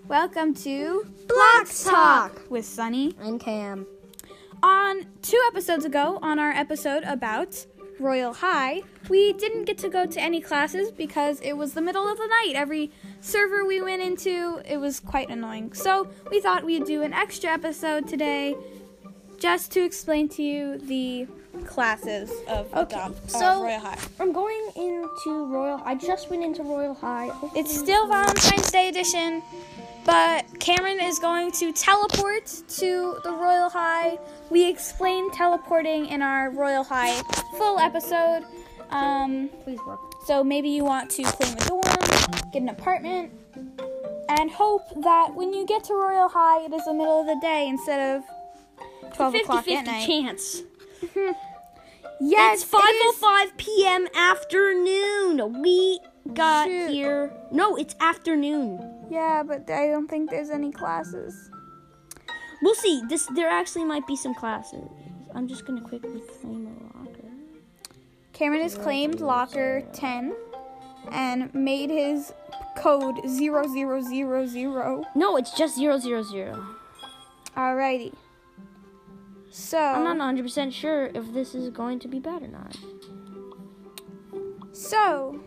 Welcome to Blocks Talk with Sunny and Cam. On 2 episodes ago, on our episode about Royal High, we didn't get to go to any classes because it was the middle of the night. Every server we went into, it was quite annoying. So we thought we'd do an extra episode today just to explain to you the classes of Royal High. I'm going into Royal. I just went into Royal High. It's still Valentine's Day edition, but Cameron is going to teleport to the Royal High. We explained teleporting in our Royal High full episode. Please work. So maybe you want to claim a dorm, get an apartment, and hope that when you get to Royal High, it is the middle of the day instead of 12 o'clock at night. 50-50 chance. Yes, it's 5:05 p.m. afternoon. We got here. No, it's afternoon. Yeah, but I don't think there's any classes. We'll see. There actually might be some classes. I'm just gonna quickly claim a locker. Cameron has claimed locker 10 and made his code 0000. No, it's just 000. Alrighty. So I'm not 100% sure if this is going to be bad or not. So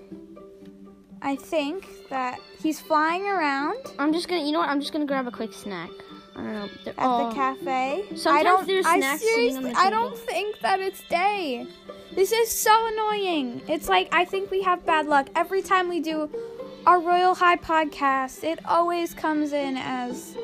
I think that he's flying around. I'm just gonna grab a quick snack. I don't know. At the cafe. Sometimes there's snacks sitting on the table. I don't think that it's day. This is so annoying. It's like, I think we have bad luck. Every time we do our Royal High podcast, it always comes in as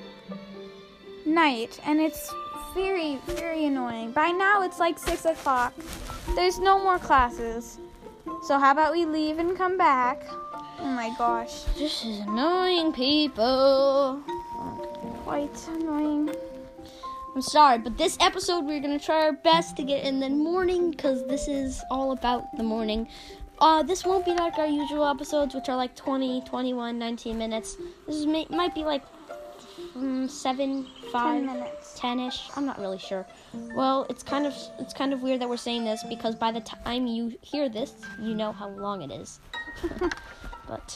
night. And it's very, very annoying. By now, it's like 6 o'clock. There's no more classes. So how about we leave and come back? Oh my gosh. This is annoying, people. Quite annoying. I'm sorry, but this episode we're going to try our best to get in the morning because this is all about the morning. This won't be like our usual episodes, which are like 20, 21, 19 minutes. This might be like 7, 5, 10 minutes. 10-ish. I'm not really sure. Well, it's kind of weird that we're saying this because by the time you hear this, you know how long it is. But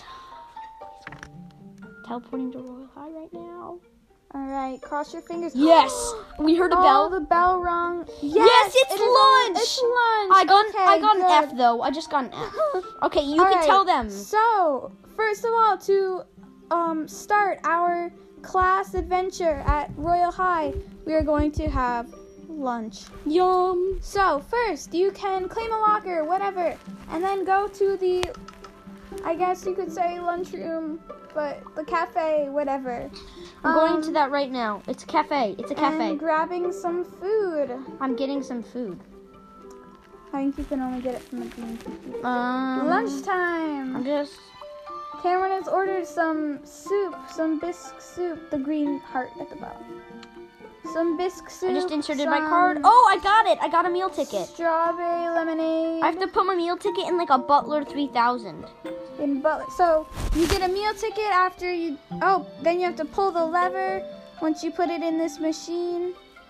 teleporting to Royal High right now. Alright, cross your fingers. Yes! We heard a bell. Oh, the bell rung. Yes, it's lunch! It's lunch. I got good. an F, though. I just got an F. Okay, you All can right, tell them. So, first of all, to start our class adventure at Royal High, we are going to have lunch. Yum. So, first, you can claim a locker, whatever, and then go to the, I guess you could say lunchroom, but the cafe, whatever. I'm going to that right now. It's a cafe. It's a cafe. And grabbing some food. I'm getting some food. I think you can only get it from the green computer. Lunchtime. I'm just... Cameron has ordered some soup, some bisque soup, the green heart at the bottom. Some bisque soup. I just inserted my card. Oh, I got it. I got a meal ticket. Strawberry lemonade. I have to put my meal ticket in like a Butler 3000. In Butler. So you get a meal ticket after you. Oh, then you have to pull the lever once you put it in this machine,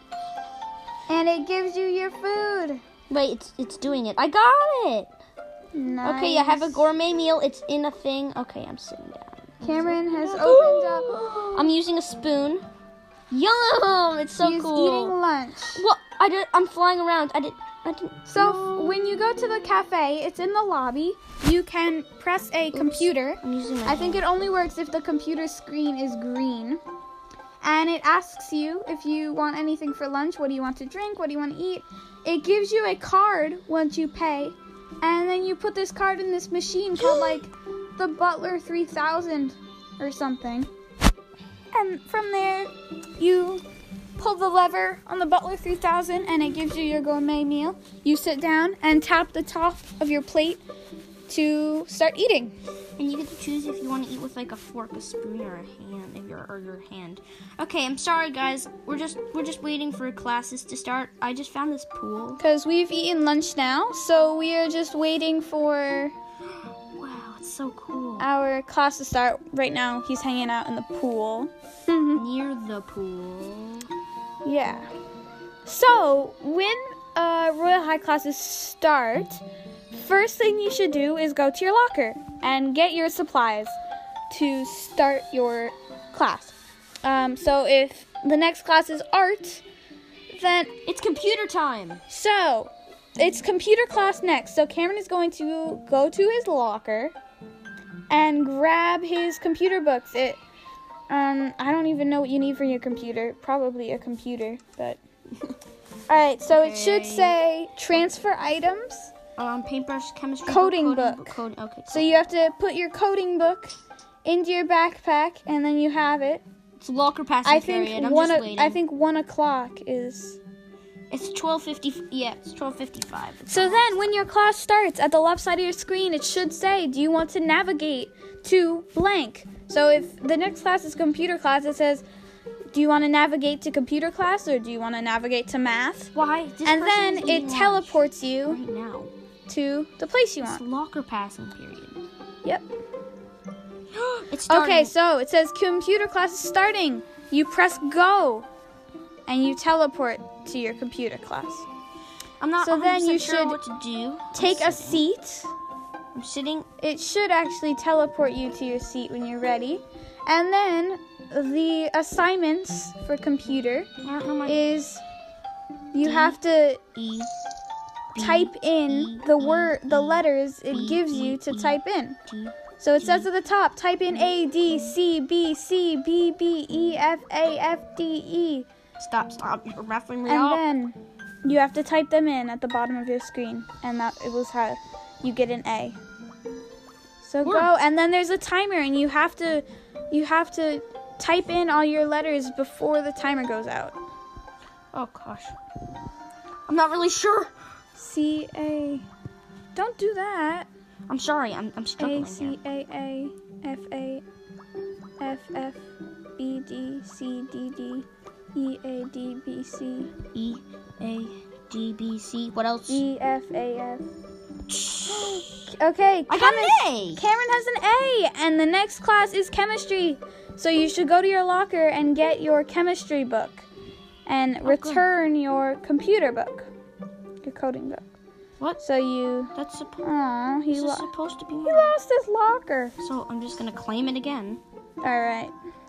and it gives you your food. Wait, it's doing it. I got it. Nice. Okay, I have a gourmet meal. It's in a thing. Okay, I'm sitting down. Cameron has opened up. I'm using a spoon. Yum! It's so He's cool. eating lunch. Well, I'm flying around. I didn't. So when you go to the cafe, it's in the lobby. You can press a computer. I'm using my I think it only works if the computer screen is green. And it asks you if you want anything for lunch. What do you want to drink? What do you want to eat? It gives you a card once you pay. And then you put this card in this machine called like the Butler 3000 or something. And from there, you pull the lever on the Butler 3000 and it gives you your gourmet meal. You sit down and tap the top of your plate to start eating. And you get to choose if you want to eat with like a fork, a spoon, or a hand, or your hand. Okay, I'm sorry guys. We're just waiting for classes to start. I just found this pool. Because we've eaten lunch now, so we are just waiting for Wow, it's so cool. our class to start. Right now, he's hanging out in the pool. Near the pool. Yeah. So, when Royal High classes start, first thing you should do is go to your locker and get your supplies to start your class. So if the next class is art, then It's computer time. so it's computer class next. So Cameron is going to go to his locker and grab his computer books. I don't even know what you need for your computer. Probably a computer, but all right. So it should say transfer items. Paintbrush, chemistry, Coding book. book. Okay. So you have to put your coding book into your backpack, and then you have it. It's locker passing period. I'm just waiting. I think 1 o'clock is. It's 12:50. Yeah, it's 12:55. So then, when your class starts, at the left side of your screen, it should say, "Do you want to navigate to blank?" So if the next class is computer class, it says, "Do you want to navigate to computer class, or do you want to navigate to math?" Why? And then it teleports you right now to the place you It's want. locker passing period. Yep. It's starting. Okay, so it says computer class is starting. You press go, and you teleport to your computer class. I'm not. So then you sure should what to do. Take a seat. I'm sitting. It should actually teleport you to your seat when you're ready. And then the assignments for computer I don't know my is you have to E. type in the letters it gives you to type in. T. So it says at the top, type in A, D, C, B, C, B, B, E, F, A, F, D, E. Stop. You're roughing me And up. then you have to type them in at the bottom of your screen. And that it was how you get an A. So go, and then there's a timer, and you have to type in all your letters before the timer goes out. Oh gosh. I'm not really sure. C, A. Don't do that. I'm sorry. I'm struggling A, C, here. A, F, A, F, F, B, D, C, D, D, E, A, D, B, C, E, A, D, B, C. What else? E, F, A, F. Okay, I got an A. Cameron has an A, and the next class is chemistry. So you should go to your locker and get your chemistry book, and return your computer book, your coding book. What? So you. That's supposed. Aw, This is supposed to be he mine. lost his locker. So I'm just gonna claim it again. All right.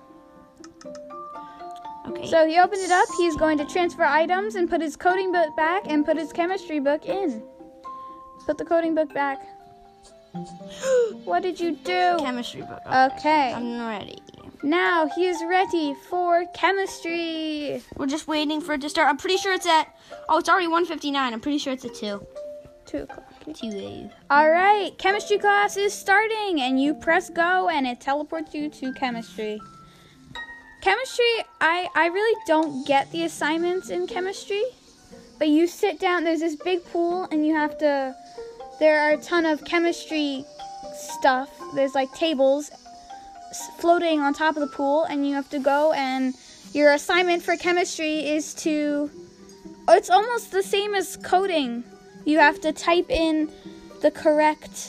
Okay. So he opened it up. He's going to transfer items and put his coding book back and put his chemistry book in. Put the coding book back. What did you do? Chemistry book. Okay. I'm ready. Now he is ready for chemistry. We're just waiting for it to start. I'm pretty sure it's at. Oh, it's already 1:59. I'm pretty sure it's at 2. 2 o'clock. 2 All right. Chemistry class is starting, and you press go, and it teleports you to chemistry. Chemistry, I really don't get the assignments in chemistry, but you sit down. There's this big pool, and you have to. There are a ton of chemistry stuff. There's like tables floating on top of the pool, and you have to go, and your assignment for chemistry is to. It's almost the same as coding. You have to type in the correct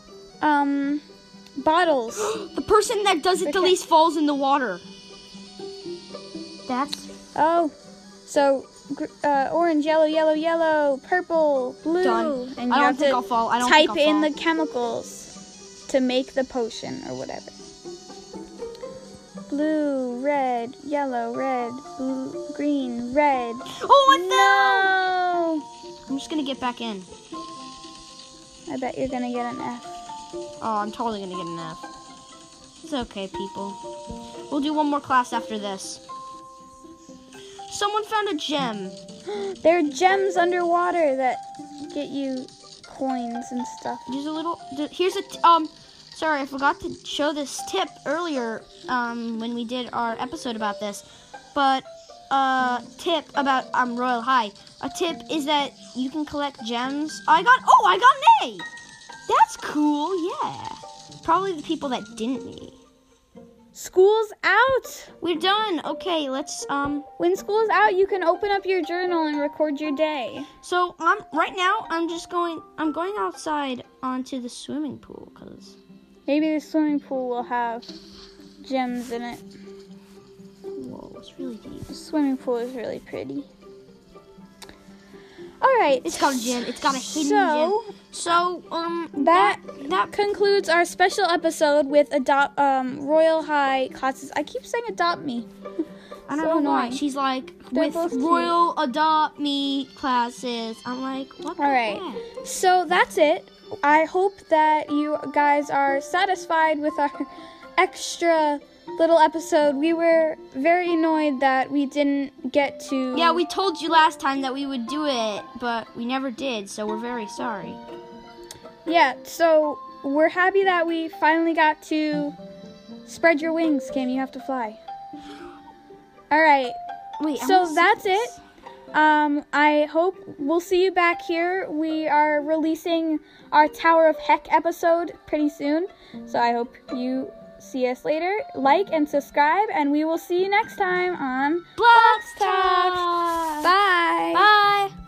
bottles. The person that does it the least falls in the water. That's Oh, so orange, yellow, yellow, yellow, purple, blue, done. and I you don't have think to I'll fall. I don't type think I'll in fall. the chemicals to make the potion or whatever. Blue, red, yellow, red, blue, green, red. Oh, I fell! No! I'm just gonna get back in. I bet you're gonna get an F. Oh, I'm totally gonna get an F. It's okay, people. We'll do one more class after this. Someone found a gem. There are gems underwater that get you coins and stuff. There's a little. Here's a. Sorry, I forgot to show this tip earlier. When we did our episode about this, but tip about Royal High. A tip is that you can collect gems. I got an A. That's cool. Yeah. Probably the people that didn't need. School's out! We're done. Okay, let's When school's out, you can open up your journal and record your day. So right now I'm going outside onto the swimming pool because Maybe the swimming pool will have gems in it. whoa, it's really deep. The swimming pool is really pretty. All right. It's got a gym. It's got a hidden So gym. So, that that concludes our special episode with Royal High classes. I keep saying adopt me. I don't So know why. annoying. She's like, They're with both cute. Royal Adopt Me classes. I'm like, what the All right. heck? So that's it. I hope that you guys are satisfied with our extra little episode. We were very annoyed that we didn't get to. Yeah, we told you last time that we would do it, but we never did, so we're very sorry. Yeah, so we're happy that we finally got to spread your wings, Kim. You have to fly. All right. Wait, So that's it. I hope we'll see you back here. We are releasing our Tower of Heck episode pretty soon. So I hope you see us later. Like and subscribe, and we will see you next time on Blocks Talk. Bye. Bye.